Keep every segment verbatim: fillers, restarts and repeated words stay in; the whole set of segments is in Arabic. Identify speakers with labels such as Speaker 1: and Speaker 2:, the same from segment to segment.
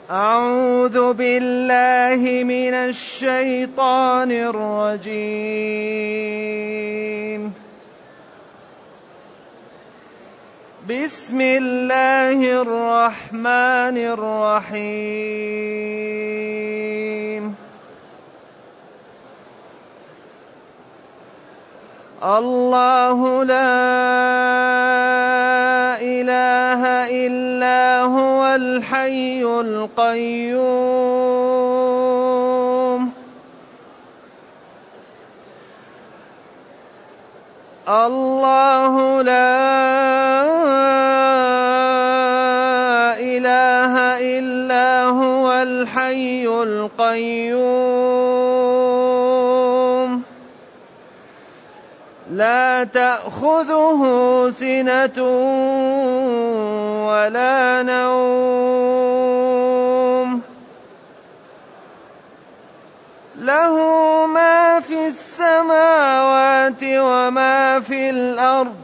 Speaker 1: أعوذ بالله من الشيطان الرجيم. بسم الله الرحمن الرحيم. الله لا إله إلا هو الحي القيوم. الله لا إله إلا هو الحي القيوم لا تأخذه سنة ولا نوم له ما في السماوات وما في الأرض.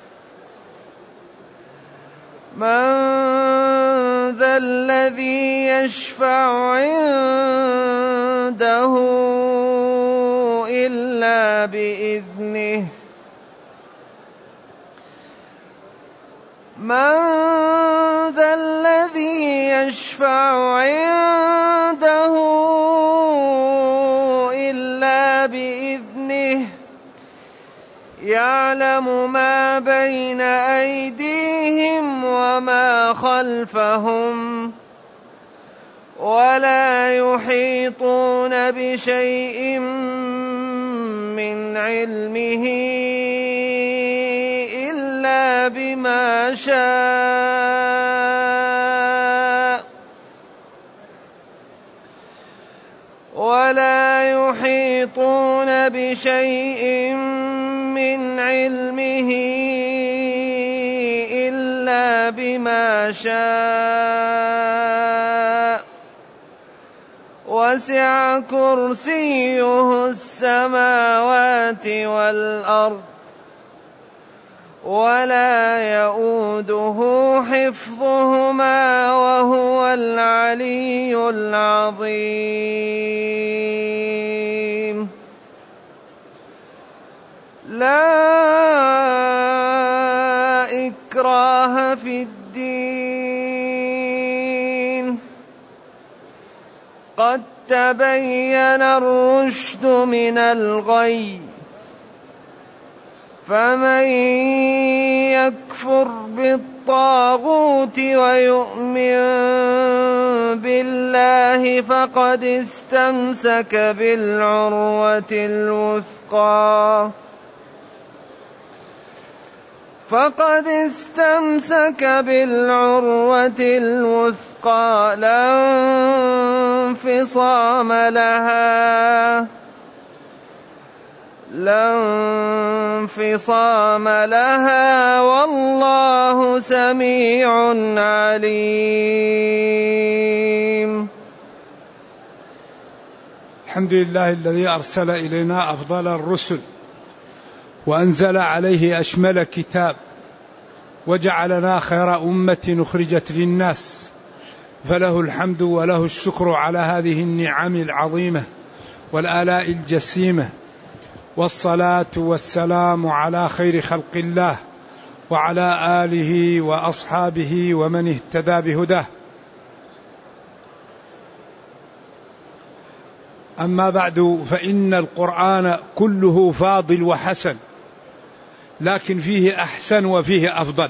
Speaker 1: من ذا الذي يشفع عنده إلا بإذنه. من ذا الذي يشفع عنده إلا بإذنه. يعلم ما بين أيديهم وما خلفهم ولا يحيطون بشيء من علمه إلا بما شاء. ولا يحيطون بشيء من علمه إلا بما شاء. وسع كرسيه السماوات والأرض ولا يؤوده حفظهما وهو العلي العظيم. لا إكراه في الدين قد تبين الرشد من الغي. فمن يكفر بالطاغوت ويؤمن بالله فقد استمسك بالعروة الوثقى فقد استمسك بالعروة الوثقى لا انفصام لها لا انفصام لها والله سميع عليم.
Speaker 2: الحمد لله الذي أرسل إلينا أفضل الرسل وأنزل عليه أشمل كتاب وجعلنا خير أمة أخرجت للناس، فله الحمد وله الشكر على هذه النعم العظيمة والآلاء الجسيمة، والصلاة والسلام على خير خلق الله وعلى آله وأصحابه ومن اهتدى بهداه. أما بعد، فإن القرآن كله فاضل وحسن، لكن فيه أحسن وفيه أفضل،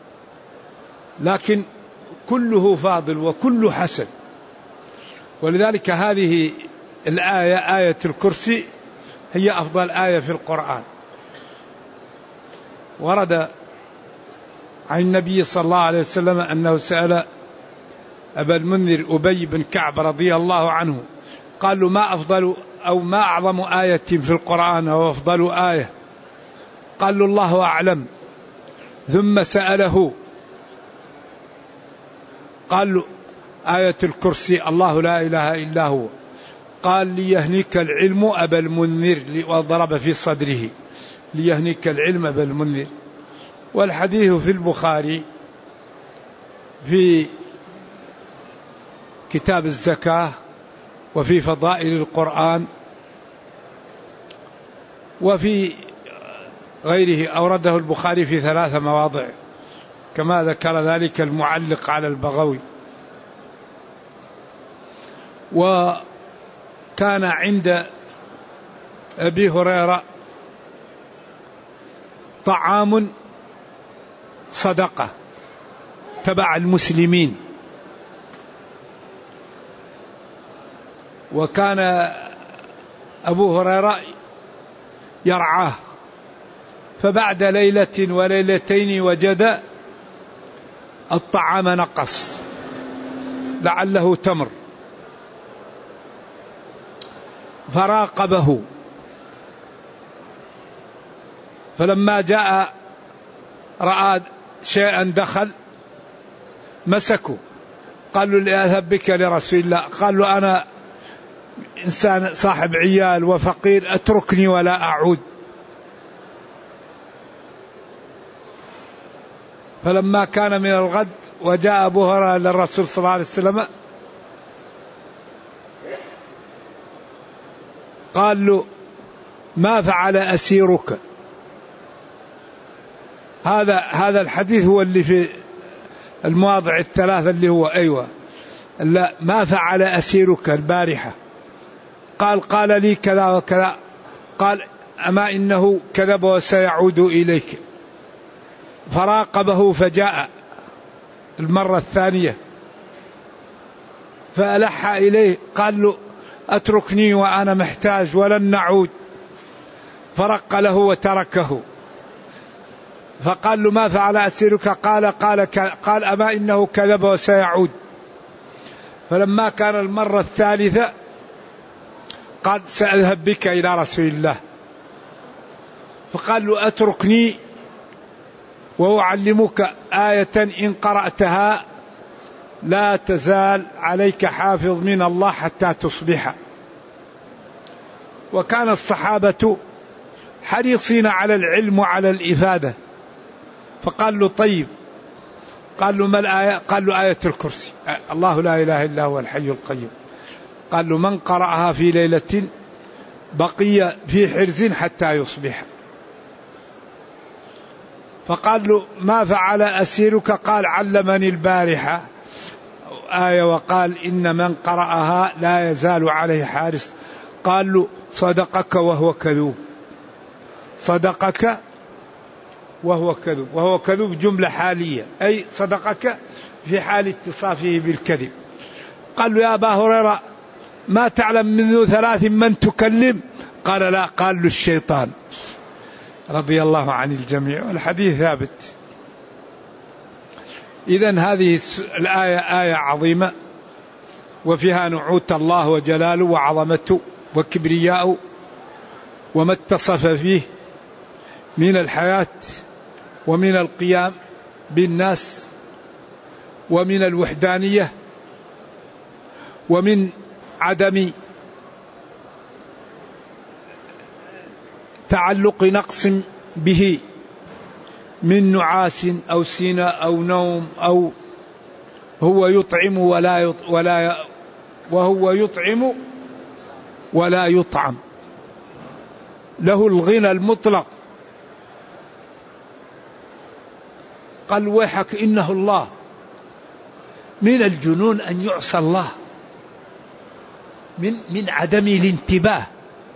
Speaker 2: لكن كله فاضل وكله حسن. ولذلك هذه الآية آية الكرسي هي أفضل آية في القرآن. ورد عن النبي صلى الله عليه وسلم أنه سأل أبا المنذر أبي بن كعب رضي الله عنه، قال له: ما أفضل أو ما أعظم آية في القرآن أو أفضل آية؟ قال له: الله أعلم. ثم سأله قال له: آية الكرسي، الله لا إله إلا هو. قال: ليهنيك العلم أبا المنذر، وضرب في صدره ليهنيك العلم أبا المنذر. والحديث في البخاري في كتاب الزكاة وفي فضائل القرآن وفي غيره، أورده البخاري في ثلاث مواضع كما ذكر ذلك المعلق على البغوي. وكان عند أبي هريرة طعام صدقة تبع المسلمين، وكان أبو هريرة يرعاه، فبعد ليلة وليلتين وجد الطعام نقص لعله تمر، فراقبه، فلما جاء رأى شيئا دخل مسكه، قال له اذهب بك لرسول الله، قال له أنا إنسان صاحب عيال وفقير، أتركني ولا أعود. فلما كان من الغد وجاء أبو هريرة للرسول صلى الله عليه وسلم قال له ما فعل أسيرك؟ هذا هذا الحديث هو اللي في المواضع الثلاثة اللي هو أيوة لا ما فعل أسيرك البارحة؟ قال قال لي كذا وكذا. قال أما إنه كذب وسيعود إليك. فراقبه فجاء المرة الثانية فألح إليه، قال له أتركني وأنا محتاج ولن نعود. فرق له وتركه. فقال له ما فعل أسيرك؟ قال قال قال أما إنه كذب وسيعود. فلما كان المرة الثالثة قال سأذهب بك إلى رسول الله. فقال له أتركني وأعلمك آية إن قرأتها لا تزال عليك حافظ من الله حتى تصبح. وكان الصحابة حريصين على العلم وعلى الإفادة. فقال له طيب. قال له ما الآية؟ قال له آية الكرسي، الله لا إله إلا هو الحي القيوم. قال له من قرأها في ليلة بقي في حرز حتى يصبح. فقال له ما فعل أسيرك؟ قال علمني البارحة آية وقال إن من قرأها لا يزال عليه حارس. قال له صدقك وهو كذوب، صدقك وهو كذوب. وهو كذوب جملة حالية، أي صدقك في حال اتصافه بالكذب. قال له يا أبا هريرة ما تعلم منذ ثلاث من تكلم؟ قال لا. قال له الشيطان. رضي الله عن الجميع، والحديث ثابت. إذن هذه الآية آية عظيمة وفيها نعوت الله وجلاله وعظمته وكبرياءه وما اتصف فيه من الحياة ومن القيام بالناس ومن الوحدانية ومن عدم تعلق نقص به من نعاس أو سنة أو نوم، أو هو يطعم ولا يط ولا وهو يطعم ولا يطعم، له الغنى المطلق. قال ويحك إنه الله. من الجنون أن يعصى الله، من من عدم الانتباه.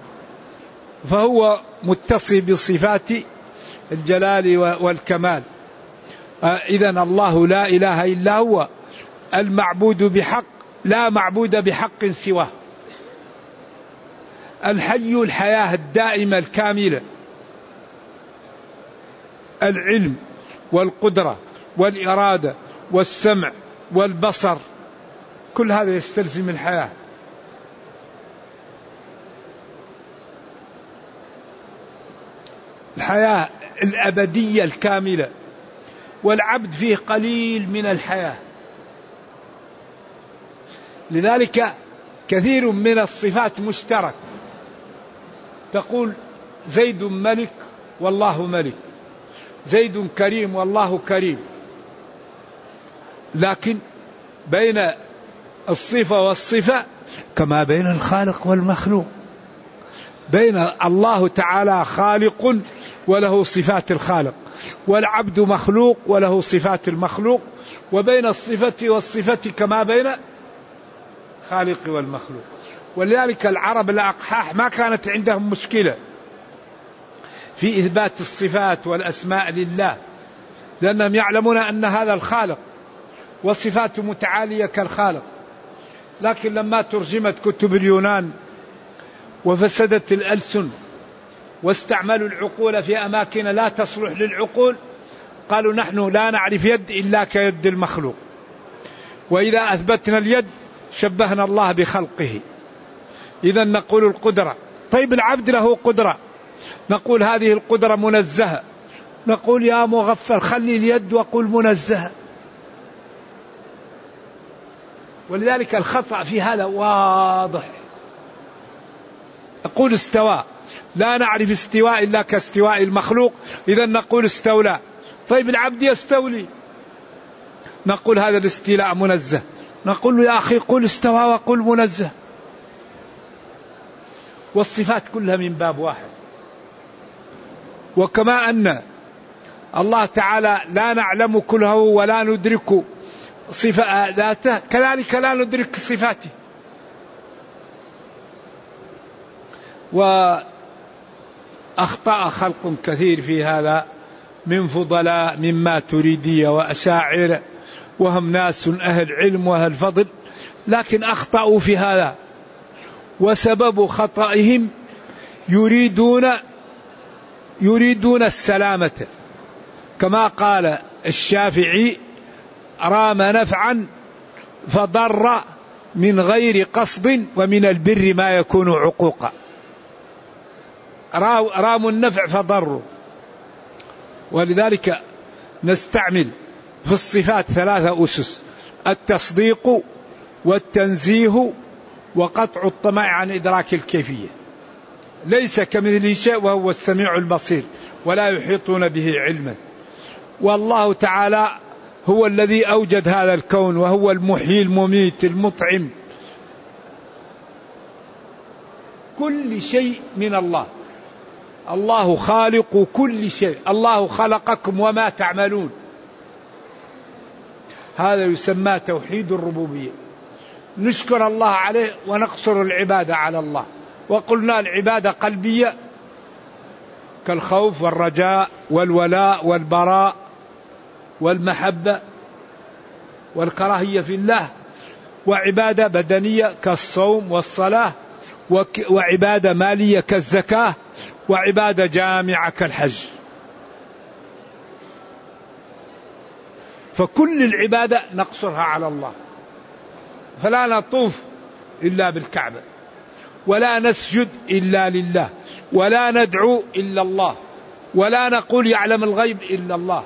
Speaker 2: فهو متصف بصفات الجلال والكمال. إذن الله لا إله إلا هو المعبود بحق، لا معبود بحق سواه، الحي الحياة الدائمة الكاملة، العلم والقدرة والإرادة والسمع والبصر، كل هذا يستلزم الحياة. الحياة الأبدية الكاملة، والعبد فيه قليل من الحياة. لذلك كثير من الصفات مشترك. تقول زيد ملك والله ملك، زيد كريم والله كريم، لكن بين الصفة والصفة كما بين الخالق والمخلوق. بين الله تعالى خالق وله صفات الخالق، والعبد مخلوق وله صفات المخلوق، وبين الصفة والصفة كما بين خالق والمخلوق. ولذلك العرب الأقحاح ما كانت عندهم مشكلة في إثبات الصفات والأسماء لله، لأنهم يعلمون أن هذا الخالق وصفاته متعالية كالخالق. لكن لما ترجمت كتب اليونان وفسدت الألسن واستعملوا العقول في أماكن لا تصلح للعقول، قالوا نحن لا نعرف يد إلا كيد المخلوق، وإذا أثبتنا اليد شبهنا الله بخلقه. إذا نقول القدرة، طيب العبد له قدرة، نقول هذه القدرة منزهة، نقول يا مغفل خلي اليد وقل منزهة. ولذلك الخطأ في هذا واضح. نقول استوى، لا نعرف استواء إلا كاستواء المخلوق، إذا نقول استولى. طيب العبد يستولي، نقول هذا الاستيلاء منزه، نقول له يا أخي قل استوى وقل منزه. والصفات كلها من باب واحد. وكما أن الله تعالى لا نعلم كله ولا ندرك صفة ذاته، كذلك لا ندرك صفاته. وأخطأ خلق كثير في هذا من فضلاء مما تريدية وأشاعر، وهم ناس أهل علم وأهل فضل، لكن أخطأوا في هذا. وسبب خطئهم يريدون يريدون السلامة، كما قال الشافعي رام نفعا فضر من غير قصد ومن البر ما يكون عقوقا. راموا النفع فضروا. ولذلك نستعمل في الصفات ثلاثة أسس: التصديق والتنزيه وقطع الطمع عن إدراك الكيفية. ليس كمثله شيء وهو السميع البصير ولا يحيطون به علما. والله تعالى هو الذي أوجد هذا الكون، وهو المحيي المميت المطعم. كل شيء من الله، الله خالق كل شيء، الله خلقكم وما تعملون. هذا يسمى توحيد الربوبية. نشكر الله عليه ونقصر العبادة على الله. وقلنا العبادة قلبية كالخوف والرجاء والولاء والبراء والمحبة والكراهية في الله، وعبادة بدنية كالصوم والصلاة، وعبادة مالية كالزكاة، وعبادة جامعة كالحج. فكل العبادة نقصرها على الله، فلا نطوف إلا بالكعبة، ولا نسجد إلا لله، ولا ندعو إلا الله، ولا نقول يعلم الغيب إلا الله.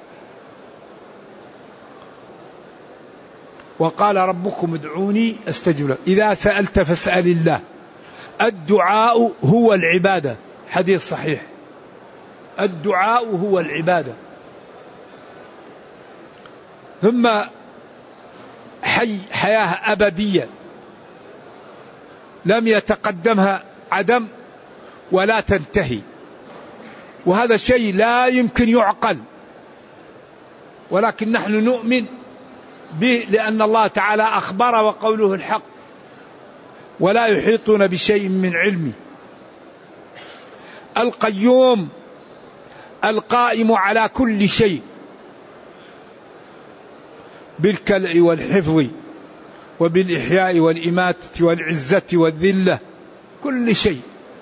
Speaker 2: وقال ربكم ادعوني استجب لكم. إذا سألت فاسأل الله. الدعاء هو العبادة، حديث صحيح. الدعاء هو العبادة. ثم حي حياة أبدية لم يتقدمها عدم ولا تنتهي، وهذا شيء لا يمكن يعقل، ولكن نحن نؤمن به لأن الله تعالى أخبر وقوله الحق. ولا يحيطون بشيء من علمه. القيوم القائم على كل شيء بالكلأ والحفظ وبالإحياء والإماتة والعزة والذلة، كل شيء.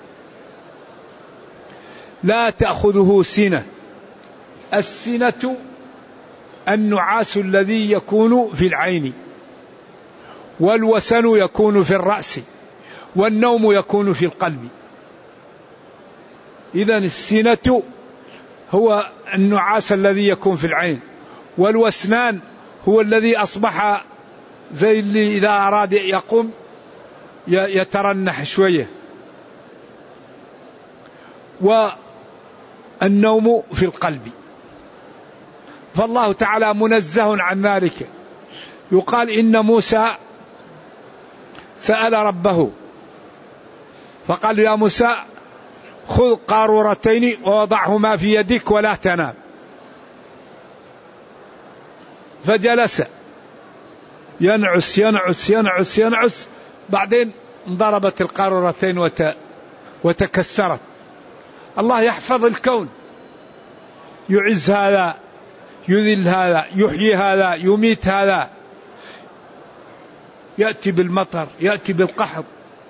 Speaker 2: لا تأخذه سنة. السنة النعاس الذي يكون في العين، والوسن يكون في الرأس، والنوم يكون في القلب. إذن السنة هو النعاس الذي يكون في العين، والوسنان هو الذي أصبح زي اللي إذا أراد يقوم يترنح شوية، والنوم في القلب. فالله تعالى منزه عن ذلك. يقال إن موسى سأل ربه فقال يا موسى خذ قارورتين ووضعهما في يدك ولا تنام. فجلس ينعس ينعس ينعس ينعس، بعدين انضربت القارورتين وت... وتكسرت. الله يحفظ الكون، يعز هذا يذل هذا، يحيي هذا يميت هذا، يأتي بالمطر يأتي بالقحط.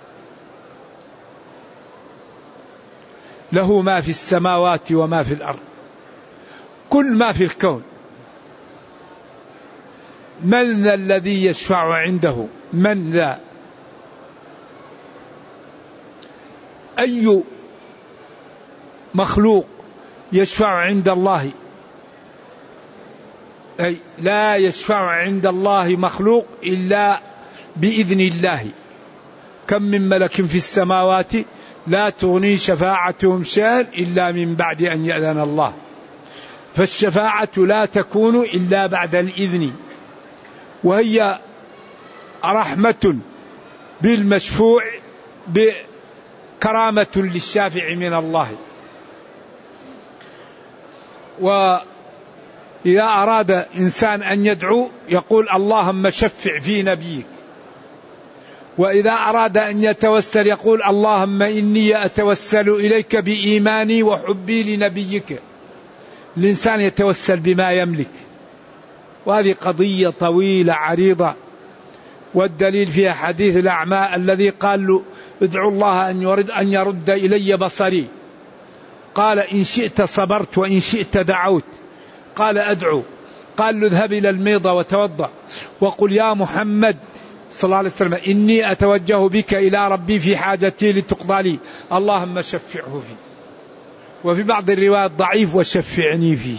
Speaker 2: له ما في السماوات وما في الأرض، كل ما في الكون. من ذا الذي يشفع عنده؟ من ذا؟ أي مخلوق يشفع عند الله؟ أي لا يشفع عند الله مخلوق إلا بإذن الله. كم من ملك في السماوات لا تغني شفاعتهم شيئا إلا من بعد أن يأذن الله. فالشفاعة لا تكون إلا بعد الإذن، وهي رحمة بالمشفوع بكرامة للشافع من الله. وإذا أراد إنسان أن يدعو يقول اللهم شفع في نبيك، وإذا أراد أن يتوسل يقول اللهم إني أتوسل إليك بإيماني وحبي لنبيك. الإنسان يتوسل بما يملك، وهذه قضية طويلة عريضة، والدليل فيها حديث الأعمى الذي قال له ادعو الله أن يرد أن يرد إلي بصري، قال إن شئت صبرت وإن شئت دعوت. قال أدعو، قال له اذهب إلى الميضة وتوضأ وقل يا محمد صلى الله عليه وسلم إني أتوجه بك إلى ربي في حاجتي لتقضى لي، اللهم شفعه فيه. وفي بعض الروايات ضعيف وشفعني فيه.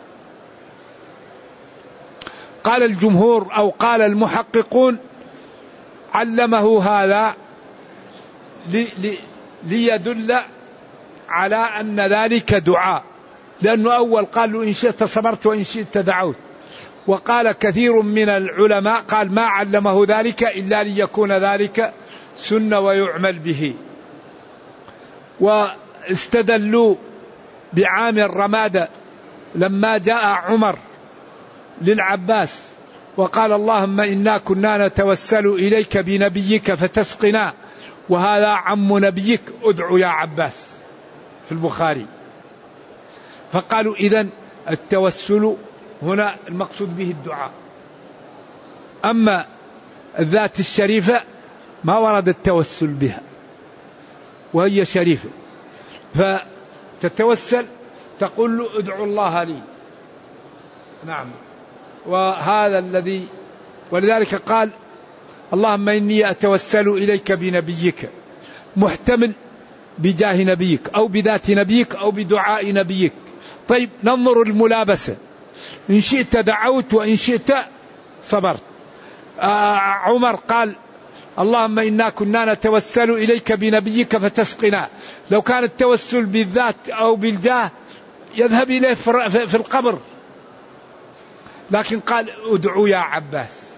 Speaker 2: قال الجمهور أو قال المحققون علمه هذا لي لي ليدل على أن ذلك دعاء، لأنه أول قال له إن شئت صبرت وإن شئت دعوت. وقال كثير من العلماء قال ما علمه ذلك إلا ليكون ذلك سنة ويعمل به. واستدلوا بعامر رمادة لما جاء عمر للعباس وقال اللهم إنا كنا نتوسل إليك بنبيك فتسقنا وهذا عم نبيك ادعو يا عباس في البخاري. فقالوا إذن التوسل هنا المقصود به الدعاء. أما الذات الشريفة ما ورد التوسل بها وهي شريفة، فتتوسل تقول له ادعو الله لي. نعم. وهذا الذي ولذلك قال اللهم إني أتوسل إليك بنبيك، محتمل بجاه نبيك أو بذات نبيك أو بدعاء نبيك. طيب ننظر الملابسة، إن شئت دعوت وإن شئت صبرت. آه عمر قال اللهم إنا كنا نتوسل إليك بنبيك فتسقنا. لو كان التوسل بالذات أو بالجاه يذهب إليه في القبر، لكن قال ادعو يا عباس.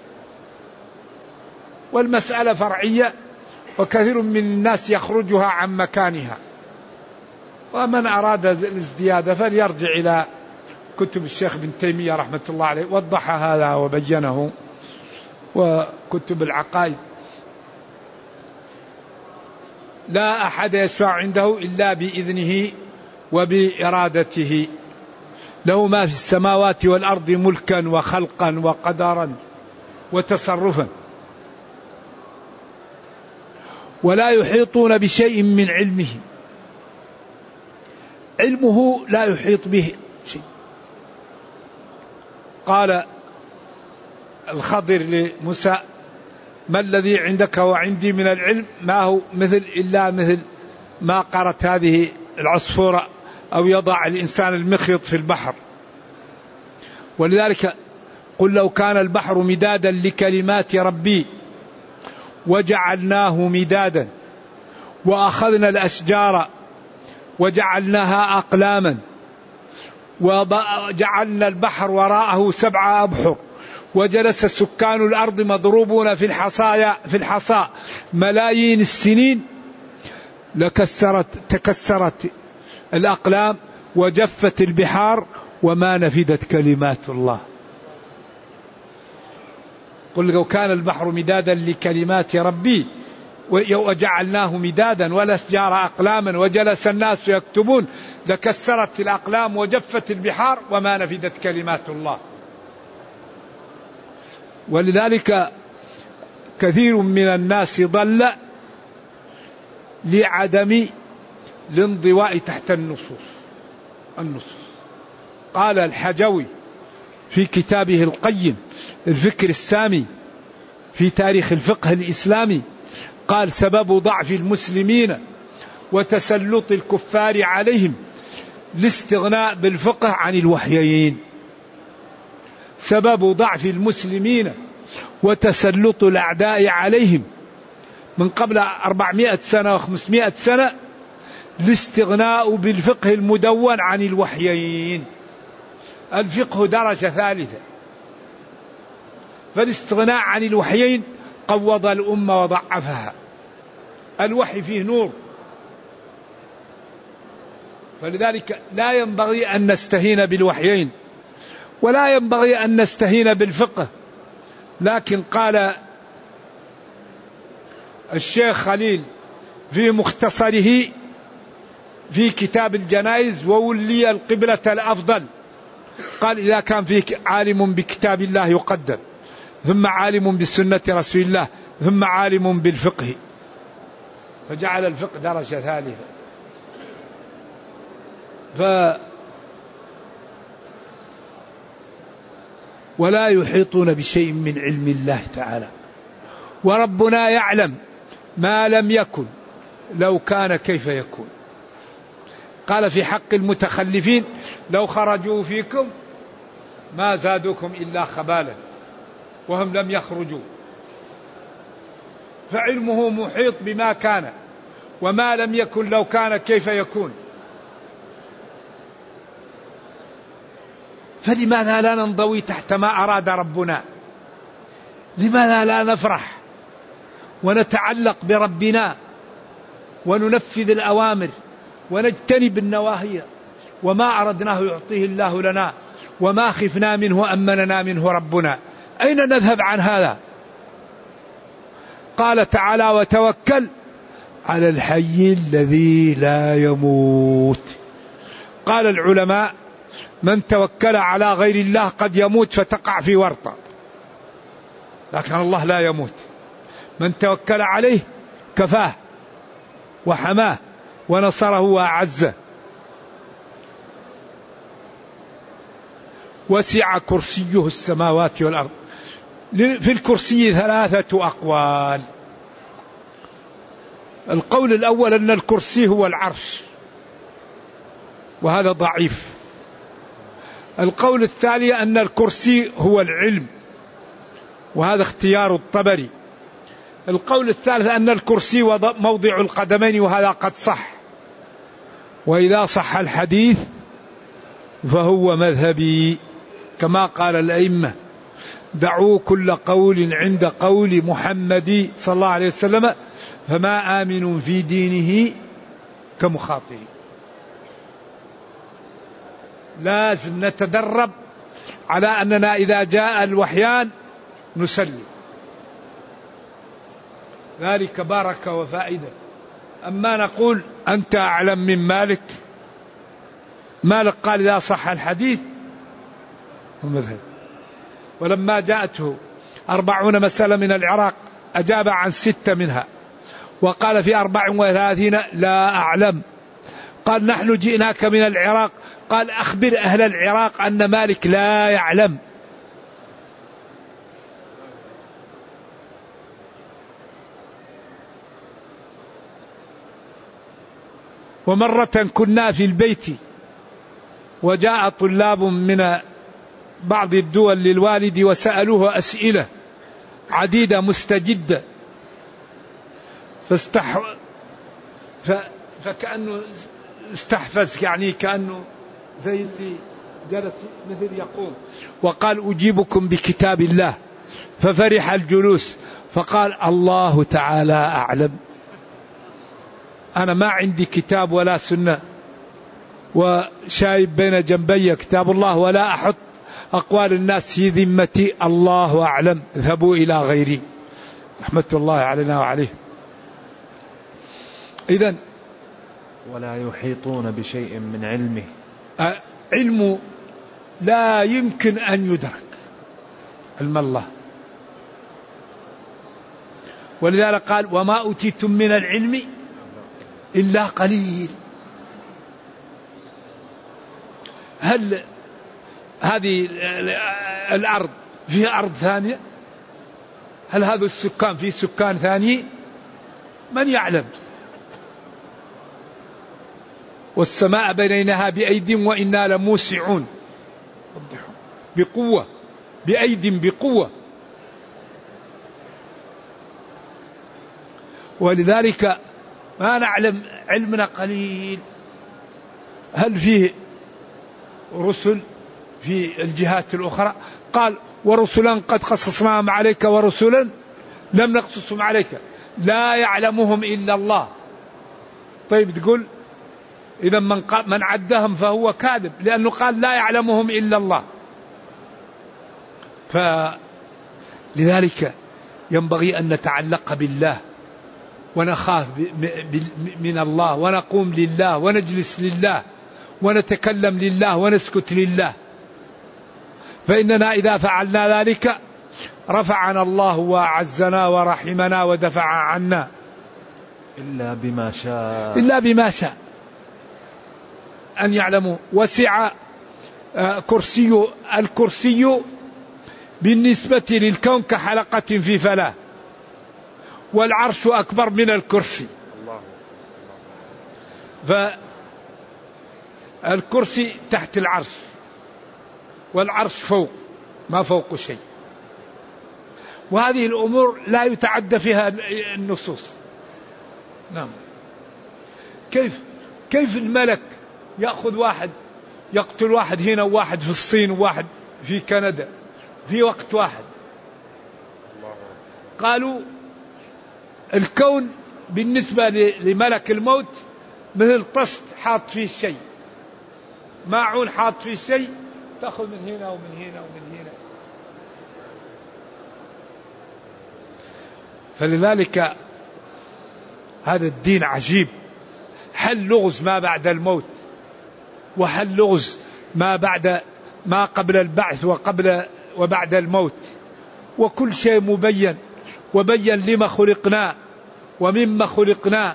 Speaker 2: والمسألة فرعية وكثير من الناس يخرجها عن مكانها، ومن أراد الازدياد فليرجع إلى كتب الشيخ ابن تيمية رحمة الله عليه وضح هذا وبينه، وكتب العقائد. لا أحد يشفع عنده إلا بإذنه وبإرادته. له ما في السماوات والأرض ملكا وخلقا وقدرا وتصرفا، ولا يحيطون بشيء من علمه. علمه لا يحيط به شيء. قال الخضر لموسى ما الذي عندك وعندي من العلم ما هو مثل إلا مثل ما قرت هذه العصفورة أو يضع الإنسان المخيط في البحر. ولذلك قل لو كان البحر مدادا لكلمات ربي وجعلناه مدادا وأخذنا الأشجار وجعلناها أقلاما وجعلنا البحر وراءه سبع أبحر وجلس سكان الأرض مضروبون في الحصايا في الحصى ملايين السنين لكسرت تكسرت الأقلام وجفت البحار وما نفدت كلمات الله. قل لو كان البحر مدادا لكلمات ربي وجعلناه مدادا والأشجار أقلاما وجلس الناس يكتبون لكسرت الأقلام وجفت البحار وما نفدت كلمات الله. ولذلك كثير من الناس ضل لعدم الانضواء تحت النصوص النصوص قال الحجوي في كتابه القيم الفكر السامي في تاريخ الفقه الإسلامي قال سبب ضعف المسلمين وتسلط الكفار عليهم الاستغناء بالفقه عن الوحيين. سبب ضعف المسلمين وتسلط الأعداء عليهم من قبل أربعمائة سنة وخمسمائة سنة الاستغناء بالفقه المدون عن الوحيين. الفقه درجة ثالثة، فالاستغناء عن الوحيين قوض الأمة وضعفها. الوحي فيه نور، فلذلك لا ينبغي أن نستهين بالوحيين ولا ينبغي أن نستهين بالفقه. لكن قال الشيخ خليل في مختصره في كتاب الجنائز وولي القبلة الأفضل، قال إذا كان فيك عالم بكتاب الله يقدم، ثم عالم بسنة رسول الله، ثم عالم بالفقه، فجعل الفقه درجة ثالثة. ف ولا يحيطون بشيء من علم الله تعالى، وربنا يعلم ما لم يكن لو كان كيف يكون. قال في حق المتخلفين لو خرجوا فيكم ما زادوكم إلا خبالا وهم لم يخرجوا. فعلمه محيط بما كان وما لم يكن لو كان كيف يكون. فلماذا لا ننضوي تحت ما أراد ربنا؟ لماذا لا نفرح ونتعلق بربنا وننفذ الأوامر ونجتنب النواهي؟ وما أردناه يعطيه الله لنا وما خفنا منه أمننا منه ربنا. أين نذهب عن هذا؟ قال تعالى وتوكل على الحي الذي لا يموت. قال العلماء من توكل على غير الله قد يموت فتقع في ورطة، لكن الله لا يموت. من توكل عليه كفاه وحماه ونصره وأعزه. وسع كرسيه السماوات والأرض. في الكرسي ثلاثة أقوال. القول الأول أن الكرسي هو العرش، وهذا ضعيف. القول الثاني أن الكرسي هو العلم، وهذا اختيار الطبري. القول الثالث أن الكرسي موضع القدمين، وهذا قد صح. وإذا صح الحديث فهو مذهبي، كما قال الأئمة دعوا كل قول عند قول محمد صلى الله عليه وسلم فما آمن في دينه كمخاطئ. لازم نتدرب على أننا إذا جاء الوحيان نسلم، ذلك بركة وفائدة. أما نقول أنت أعلم من مالك، مالك قال إذا صح الحديث ومذهب. ولما جاءته أربعون مسألة من العراق أجاب عن ستة منها، وقال في أربع وثلاثين لا أعلم. قال نحن جئناك من العراق، قال أخبر أهل العراق أن مالك لا يعلم. ومرة كنا في البيت وجاء طلاب من بعض الدول للوالد وسألوه أسئلة عديدة مستجدة، فاستح ف... فكأنه استحفز، يعني كأنه زي اللي جلس مثل يقوم وقال أجيبكم بكتاب الله، ففرح الجلوس فقال الله تعالى أعلم، أنا ما عندي كتاب ولا سنة وشايب بين جنبي كتاب الله ولا أحط أقوال الناس في ذمتي، الله أعلم، اذهبوا إلى غيري، رحمة الله علينا وعليه. إذن
Speaker 3: ولا يحيطون بشيء من علمه،
Speaker 2: علمه لا يمكن أن يدرك، علم الله. ولذلك قال وما أوتيتم من العلم إلا قليل. هل هذه الأرض فيها أرض ثانية؟ هل هذا السكان فيه سكان ثاني؟ من يعلم؟ والسماء بنيناها بأيد وإنا لموسعون، بقوة، بأيد بقوة. ولذلك ما نعلم، علمنا قليل. هل فيه رسل في الجهات الأخرى؟ قال ورسلا قد قصصناهم عليك ورسلا لم نقصصهم عليك لا يعلمهم إلا الله. طيب تقول إذا من, من عدهم فهو كاذب، لأنه قال لا يعلمهم إلا الله. فلذلك ينبغي أن نتعلق بالله ونخاف من الله ونقوم لله ونجلس لله ونتكلم لله ونسكت لله، فإننا إذا فعلنا ذلك رفعنا الله وأعزنا ورحمنا ودفع عنا
Speaker 3: إلا بما شاء
Speaker 2: إلا بما شاء أن يعلموا. وسع كرسي الكرسي بالنسبة للكون كحلقة في فلاة، والعرش أكبر من الكرسي. فالكرسي تحت العرش والعرش فوق، ما فوق شيء. وهذه الأمور لا يتعدى فيها النصوص. نعم. كيف كيف الملك يأخذ واحد يقتل واحد هنا وواحد في الصين وواحد في كندا في وقت واحد؟ قالوا الكون بالنسبة لملك الموت مثل طست حاط فيه شيء، ماعون حاط فيه شيء، تأخذ من هنا ومن هنا ومن هنا. فلذلك هذا الدين عجيب، حل لغز ما بعد الموت، وحل لغز ما بعد ما قبل البعث وقبل وبعد الموت، وكل شيء مبين، وبين لما خلقنا ومما خلقنا.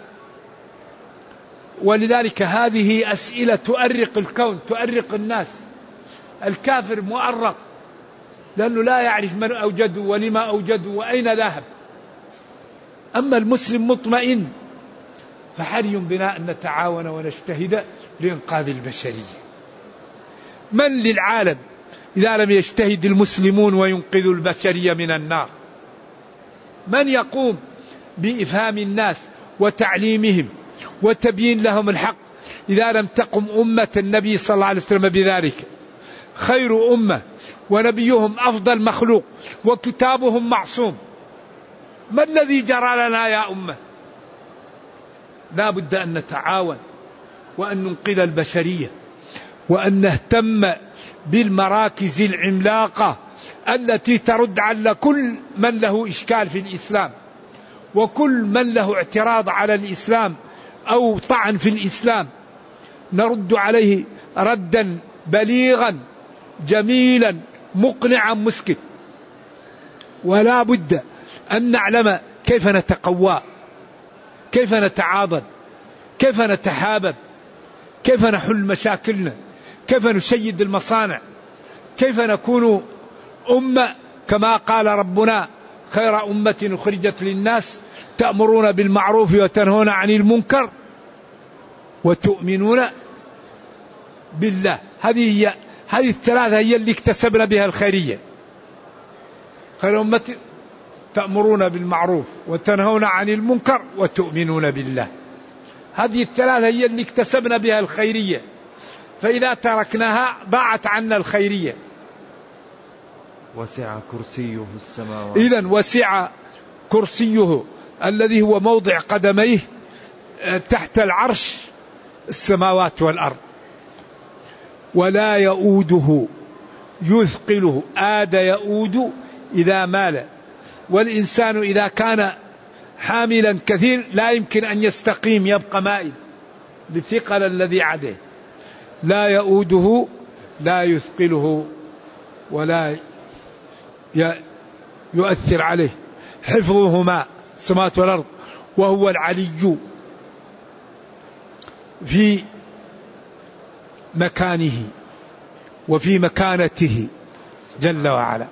Speaker 2: ولذلك هذه أسئلة تؤرق الكون، تؤرق الناس. الكافر مؤرق لأنه لا يعرف من أوجده ولما أوجده وأين ذهب. أما المسلم مطمئن، فحري بنا أن نتعاون ونجتهد لإنقاذ البشرية. من للعالم إذا لم يجتهد المسلمون وينقذوا البشرية من النار؟ من يقوم بإفهام الناس وتعليمهم وتبيين لهم الحق إذا لم تقم أمة النبي صلى الله عليه وسلم بذلك؟ خير أمة ونبيهم أفضل مخلوق وكتابهم معصوم. ما الذي جرى لنا يا أمة؟ لا بد أن نتعاون وأن ننقذ البشرية، وأن نهتم بالمراكز العملاقة التي ترد على كل من له إشكال في الإسلام، وكل من له اعتراض على الإسلام أو طعن في الإسلام نرد عليه ردا بليغا جميلا مقنعا مسكت. ولا بد أن نعلم كيف نتقوى، كيف نتعاضد، كيف نتحابب، كيف نحل مشاكلنا، كيف نشيد المصانع، كيف نكون أمة كما قال ربنا خير أمة أخرجت للناس تأمرون بالمعروف وتنهون عن المنكر وتؤمنون بالله. هذه هي هذه الثلاثة هي اللي اكتسبنا بها الخيرية. خير أمة تأمرون بالمعروف وتنهون عن المنكر وتؤمنون بالله. هذه الثلاثة هي اللي اكتسبنا بها الخيرية. فإذا تركناها ضاعت عنا الخيرية.
Speaker 3: وسع كرسيه السماوات.
Speaker 2: إذن وسع كرسيه الذي هو موضع قدميه تحت العرش السماوات والأرض، ولا يؤوده يثقله. آد يؤود إذا مال، والإنسان إذا كان حاملا كثير لا يمكن أن يستقيم، يبقى مائل بالثقل الذي عده. لا يؤوده لا يثقله ولا يؤثر عليه، حفظهما السماوات والأرض، وهو العلي في مكانه وفي مكانته جل وعلا.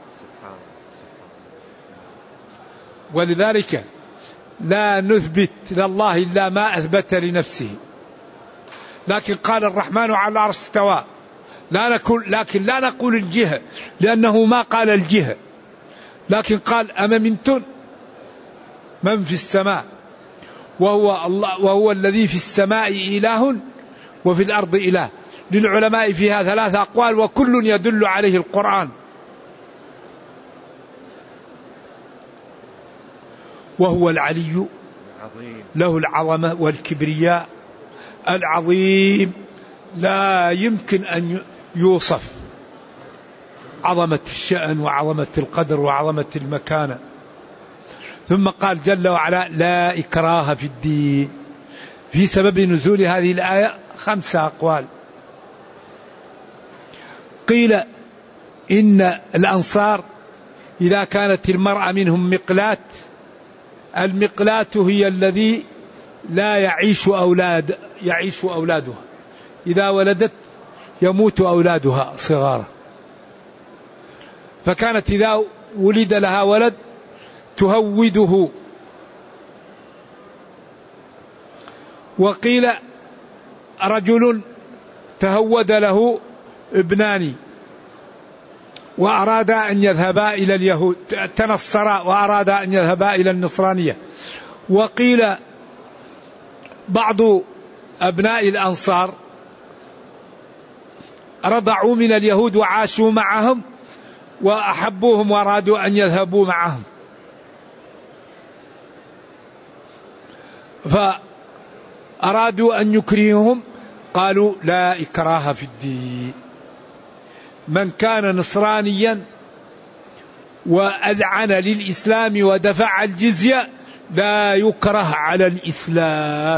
Speaker 2: ولذلك لا نثبت لله إلا ما أثبت لنفسه. لكن قال الرحمن على العرش استوى، لا نقول، لكن لا نقول الجهة لأنه ما قال الجهة، لكن قال أمنتم من في السماء، وهو الله، وهو الذي في السماء إله وفي الأرض إله. للعلماء فيها ثلاث أقوال وكل يدل عليه القرآن. وهو العلي له العظمة والكبرياء العظيم، لا يمكن أن يوصف عظمة الشأن وعظمة القدر وعظمة المكانة. ثم قال جل وعلا لا إكراه في الدين. في سبب نزول هذه الآية خمسة أقوال. قيل إن الأنصار إذا كانت المرأة منهم مقلات، المقلات هي الذي لا يعيش أولاد يعيش أولادها، إذا ولدت يموت أولادها صغارا، فكانت إذا ولد لها ولد تهوده. وقيل رجل تهود له ابنان وأراد أن يذهبا إلى اليهود، تنصرا وأراد أن يذهبا إلى النصرانية. وقيل بعض أبناء الأنصار رضعوا من اليهود وعاشوا معهم وأحبوهم وأرادوا أن يذهبوا معهم، فأرادوا أن يكرههم، قالوا لا إكراه في الدين. من كان نصرانيا وأذعن للإسلام ودفع الجزية لا يكره على الإسلام.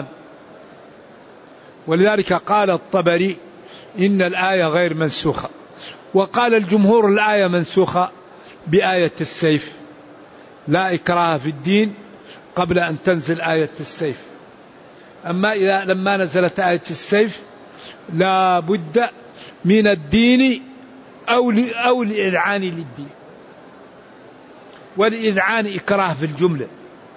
Speaker 2: ولذلك قال الطبري إن الآية غير منسوخة، وقال الجمهور الآية منسوخة بآية السيف، لا إكراه في الدين، قبل أن تنزل آية السيف. أما إذا لما نزلت آية السيف لا بد من الدين أو أو الإذعان للدين، والإذعان إكراه في الجملة.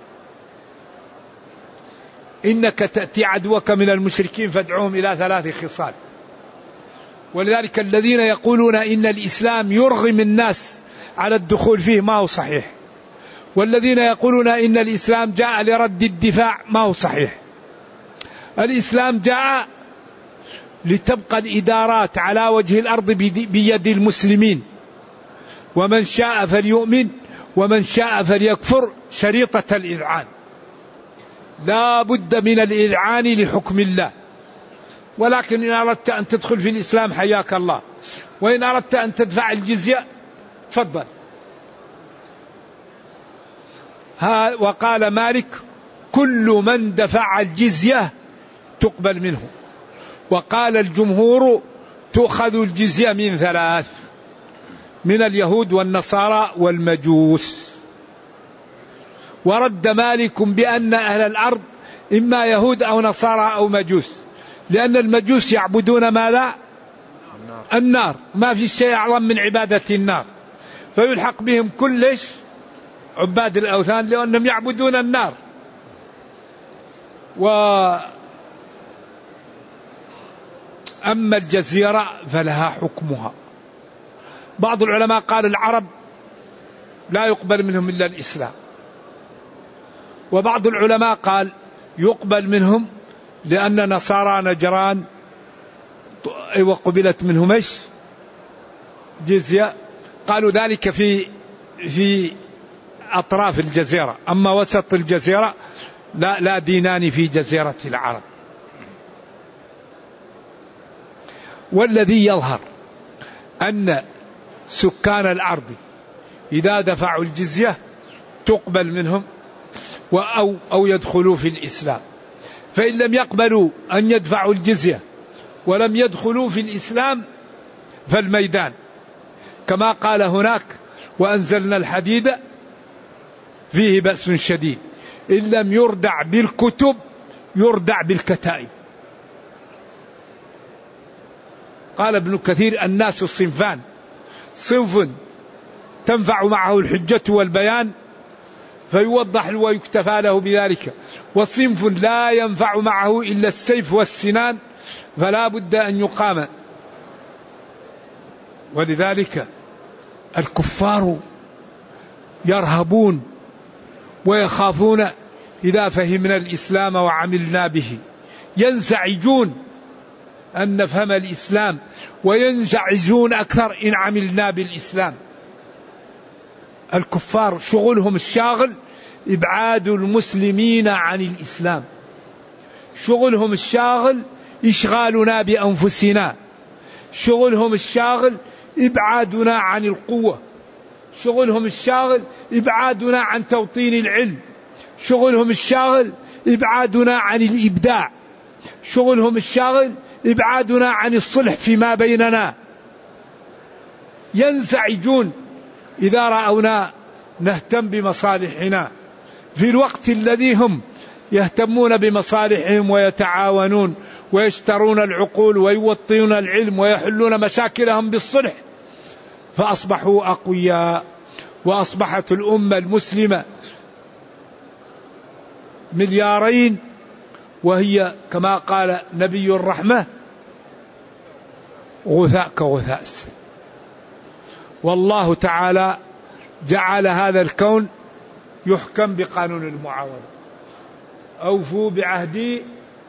Speaker 2: إنك تأتي عدوك من المشركين فادعوهم إلى ثلاث خصال. ولذلك الذين يقولون إن الإسلام يرغم الناس على الدخول فيه ما هو صحيح، والذين يقولون إن الإسلام جاء لرد الدفاع ما هو صحيح. الإسلام جاء لتبقى الإدارات على وجه الأرض بيد المسلمين، ومن شاء فليؤمن ومن شاء فليكفر، شريطة الإذعان. لا بد من الإذعان لحكم الله. ولكن إن أردت أن تدخل في الإسلام حياك الله، وإن أردت أن تدفع الجزية تفضل. ها وقال مالك كل من دفع الجزية تقبل منه. وقال الجمهور تؤخذ الجزية من ثلاث، من اليهود والنصارى والمجوس. ورد مالك بأن أهل الأرض إما يهود أو نصارى أو مجوس، لأن المجوس يعبدون ماذا؟ النار، ما في شيء أعظم من عبادة النار، فيلحق بهم كلش عباد الأوثان لأنهم يعبدون النار. وأما الجزيرة فلها حكمها. بعض العلماء قال العرب لا يقبل منهم إلا الإسلام، وبعض العلماء قال يقبل منهم لأن نصارى نجران وقبلت منهم ايش؟ جزية. قالوا ذلك في في أطراف الجزيرة، أما وسط الجزيرة لا لا دينان في جزيرة العرب. والذي يظهر أن سكان الأرض إذا دفعوا الجزية تقبل منهم أو أو يدخلوا في الإسلام، فإن لم يقبلوا أن يدفعوا الجزية ولم يدخلوا في الإسلام فالميدان، كما قال هناك: وأنزلنا الحديد فيه بأس شديد إن لم يردع بالكتب يردع بالكتائب. قال ابن كثير: الناس صنفان، صنف تنفع معه الحجة والبيان فيوضح ويكتفى له بذلك، وصنف لا ينفع معه إلا السيف والسنان فلا بد أن يقام. ولذلك الكفار يرهبون ويخافون إذا فهمنا الإسلام وعملنا به، ينزعجون أن نفهم الإسلام وينزعجون أكثر إن عملنا بالإسلام. الكفار شغلهم الشاغل إبعاد المسلمين عن الإسلام، شغلهم الشاغل إشغالنا بأنفسنا، شغلهم الشاغل إبعادنا عن القوة، شغلهم الشاغل إبعادنا عن توطين العلم، شغلهم الشاغل إبعادنا عن الإبداع، شغلهم الشاغل إبعادنا عن الصلح فيما بيننا. ينزعجون إذا رأونا نهتم بمصالحنا في الوقت الذي هم يهتمون بمصالحهم ويتعاونون ويشترون العقول ويوطنون العلم ويحلون مشاكلهم بالصلح، فأصبحوا أقوياء. وأصبحت الأمة المسلمة مليارين وهي كما قال نبي الرحمة غثاء كغثاء السيل. والله تعالى جعل هذا الكون يحكم بقانون المعاونة. أوفوا بعهدي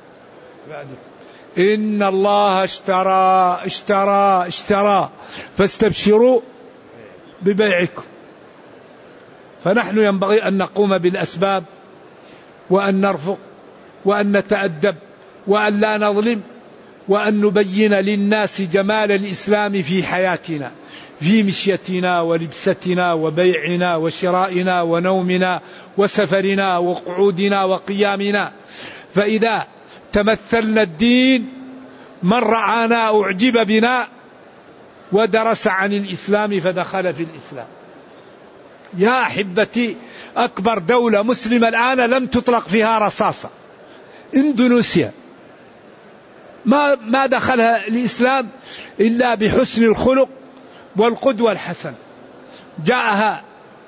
Speaker 2: إن الله اشترى اشترى اشترى فاستبشروا ببيعكم. فنحن ينبغي أن نقوم بالأسباب وأن نرفق وأن نتأدب وأن لا نظلم وأن نبين للناس جمال الإسلام في حياتنا، في مشيتنا ولبستنا وبيعنا وشرائنا ونومنا وسفرنا وقعودنا وقيامنا. فإذا تمثلنا الدين من رآنا أعجب بنا ودرس عن الإسلام فدخل في الإسلام. يا أحبتي، أكبر دولة مسلمة الآن لم تطلق فيها رصاصة، إندونيسيا، ما ما دخلها الإسلام إلا بحسن الخلق والقدوة الحسنة. جاءها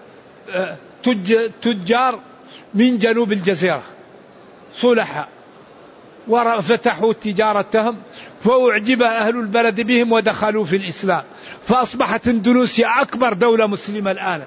Speaker 2: تجار من جنوب الجزيرة صلحاء وفتحوا تجارتهم فأعجب أهل البلد بهم ودخلوا في الإسلام، فأصبحت إندونيسيا أكبر دولة مسلمة الآن.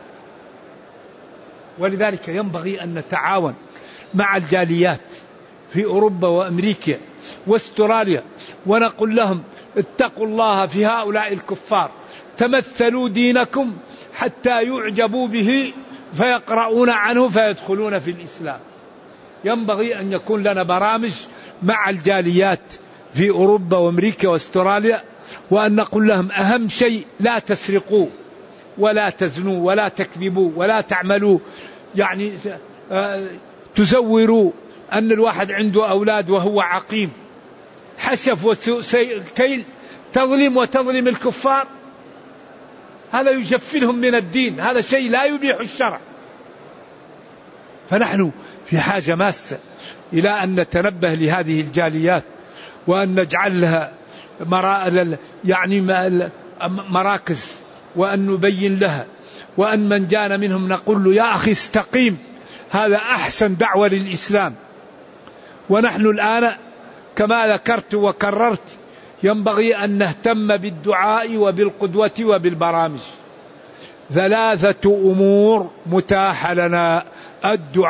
Speaker 2: ولذلك ينبغي أن نتعاون مع الجاليات في أوروبا وأمريكا واستراليا ونقول لهم اتقوا الله في هؤلاء الكفار، تمثلوا دينكم حتى يعجبوا به فيقرؤون عنه فيدخلون في الإسلام. ينبغي أن يكون لنا برامج مع الجاليات في أوروبا وأمريكا واستراليا، وأن نقول لهم أهم شيء لا تسرقوا ولا تزنوا ولا تكذبوا ولا تعملوا، يعني تزوروا أن الواحد عنده أولاد وهو عقيم حشف وسوء كيل، تظلم وتظلم الكفار، هذا يجفلهم من الدين، هذا شيء لا يبيح الشرع. فنحن في حاجة ماسة إلى أن نتنبه لهذه الجاليات وأن نجعل لها يعني مراكز وأن نبين لها، وأن من جاء منهم نقول له يا أخي استقيم، هذا أحسن دعوة للإسلام. ونحن الآن كما ذكرت وكررت ينبغي أن نهتم بالدعاء وبالقدوة وبالبرامج. ثلاثة أمور متاحة لنا: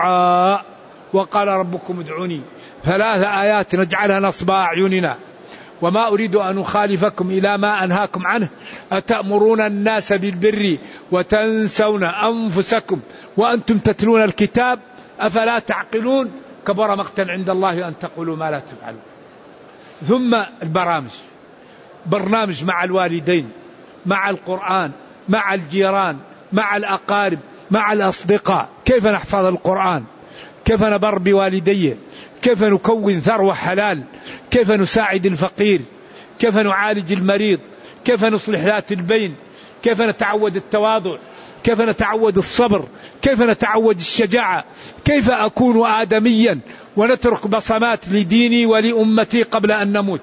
Speaker 2: الدعاء، وقال ربكم ادعوني، ثلاث آيات نجعلها نصب أعيننا، وما أريد أن أخالفكم إلى ما أنهاكم عنه أتأمرون الناس بالبر وتنسون أنفسكم وأنتم تتلون الكتاب أفلا تعقلون كبر مقتا عند الله أن تقولوا ما لا تفعلون. ثم البرامج، برنامج مع الوالدين، مع القرآن، مع الجيران، مع الأقارب، مع الأصدقاء. كيف نحفظ القرآن، كيف نبر بوالديه، كيف نكون ثروة حلال، كيف نساعد الفقير، كيف نعالج المريض، كيف نصلح ذات البين، كيف نتعود التواضع، كيف نتعود الصبر، كيف نتعود الشجاعة، كيف أكون آدميا ونترك بصمات لديني ولأمتي قبل أن نموت.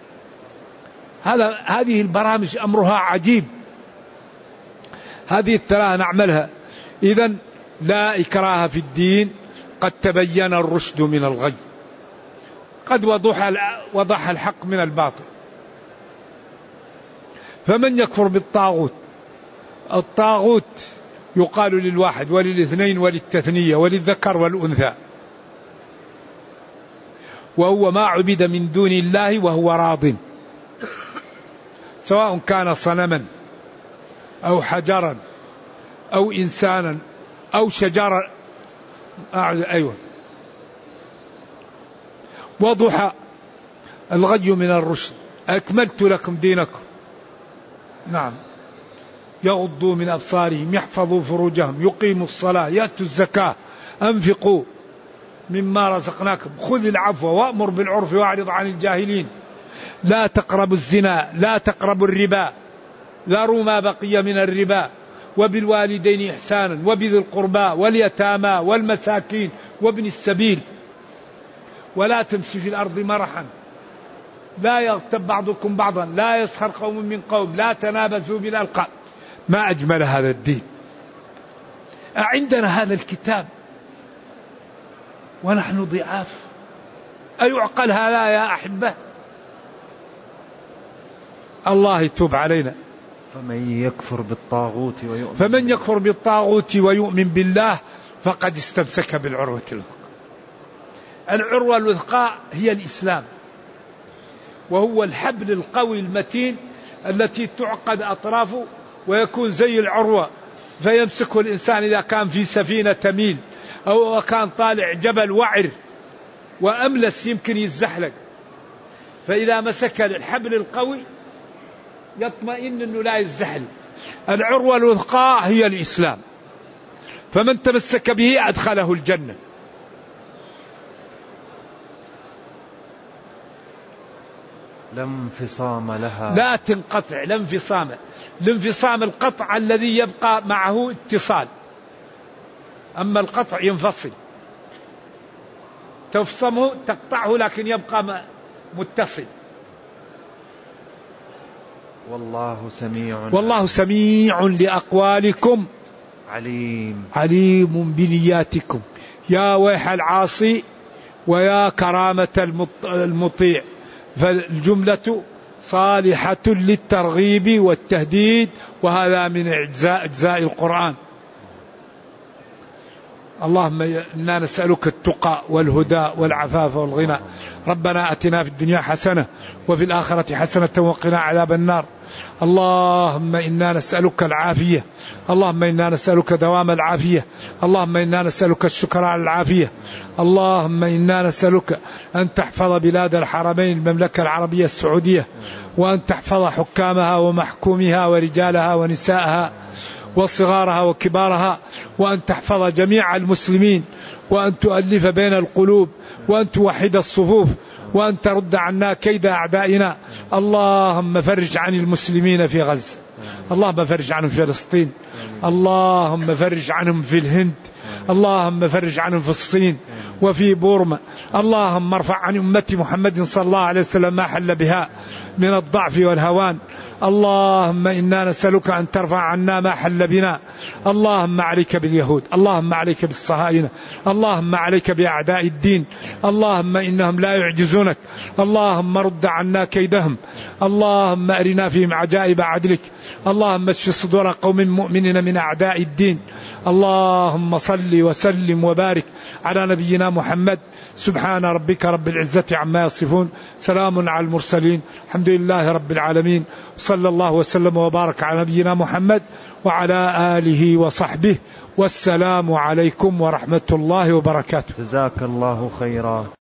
Speaker 2: هذا هذه البرامج أمرها عجيب. هذه الثلاثة نعملها. إذن لا إكراه في الدين، قد تبين الرشد من الغي، قد وضح وضح الحق من الباطل. فمن يكفر بالطاغوت، الطاغوت يقال للواحد وللاثنين وللتثنية وللذكر والأنثى، وهو ما عبد من دون الله وهو راض، سواء كان صنما أو حجرا أو إنسانا أو شجرا. أيوة. وضح الغي من الرشد، أكملت لكم دينكم. نعم. يغضوا من أبصارهم، يحفظوا فروجهم، يقيموا الصلاة، يأتوا الزكاة، أنفقوا مما رزقناكم، خذ العفو وأمر بالعرف واعرض عن الجاهلين، لا تقربوا الزنا، لا تقربوا الربا، ذروا ما بقي من الربا، وبالوالدين إحسانا، وبذي القربى واليتامى والمساكين وابن السبيل، ولا تمشي في الأرض مرحا، لا يغتب بعضكم بعضا، لا يسخر قوم من قوم، لا تنابزوا بالألقاب. ما أجمل هذا الدين. أعندنا هذا الكتاب ونحن ضعاف، أيعقل هذا يا أحبة؟ الله يتوب علينا.
Speaker 3: فمن يكفر بالطاغوت ويؤمن
Speaker 2: فمن يكفر بالطاغوت ويؤمن بالله فقد استمسك بالعروة الوثقى. العروة الوثقى هي الإسلام، وهو الحبل القوي المتين التي تعقد أطرافه ويكون زي العروة، فيمسكه الإنسان إذا كان في سفينة تميل أو كان طالع جبل وعر وأملس يمكن يتزحلق، فإذا مسك الحبل القوي يطمئن أنه لا يتزحل. العروة الوثقى هي الإسلام، فمن تمسك به أدخله الجنة.
Speaker 3: لا انفصام لها،
Speaker 2: لا تنقطع، لا انفصام. الانفصام القطع الذي يبقى معه اتصال، أما القطع ينفصل، تفصمه تقطعه لكن يبقى متصل.
Speaker 3: والله سميع
Speaker 2: والله سميع لأقوالكم
Speaker 3: عليم
Speaker 2: عليم بنياتكم. يا ويح العاصي ويا كرامة المطيع. فالجملة صالحة للترغيب والتهديد، وهذا من أجزاء أجزاء القرآن. اللهم إنا نسألك التقى والهدى والعفاف والغنى. ربنا أتنا في الدنيا حسنة وفي الآخرة حسنة وقنا عذاب النار. اللهم إنا نسألك العافية، اللهم إنا نسألك دوام العافية، اللهم إنا نسألك الشكر على العافية. اللهم إنا نسألك أن تحفظ بلاد الحرمين المملكة العربية السعودية، وأن تحفظ حكامها ومحكومها ورجالها ونسائها وصغارها وكبارها، وأن تحفظ جميع المسلمين، وأن تؤلف بين القلوب، وأن توحد الصفوف، وأن ترد عنا كيد أعدائنا. اللهم فرج عن المسلمين في غزة، اللهم فرج عنهم في فلسطين، اللهم فرج عنهم في الهند، اللهم فرج عنهم في الصين وفي بورما. اللهم ارفع عن أمة محمد صلى الله عليه وسلم ما حل بها من الضعف والهوان. اللهم إنا نسألك أن ترفع عنا ما حل بنا. اللهم عليك باليهود، اللهم عليك بالصهاينة، اللهم عليك بأعداء الدين، اللهم إنهم لا يعجزونك، اللهم رد عنا كيدهم، اللهم أرنا فيهم عجائب عدلك، اللهم اشف صدور قوم مؤمنين من أعداء الدين. اللهم صل وسلم وبارك على نبينا محمد. سبحان ربك رب العزة عما يصفون، سلام على المرسلين، الحمد لله رب العالمين، صلى الله وسلم وبارك على نبينا محمد وعلى آله وصحبه، والسلام عليكم ورحمة الله وبركاته.
Speaker 3: جزاك الله خيرا.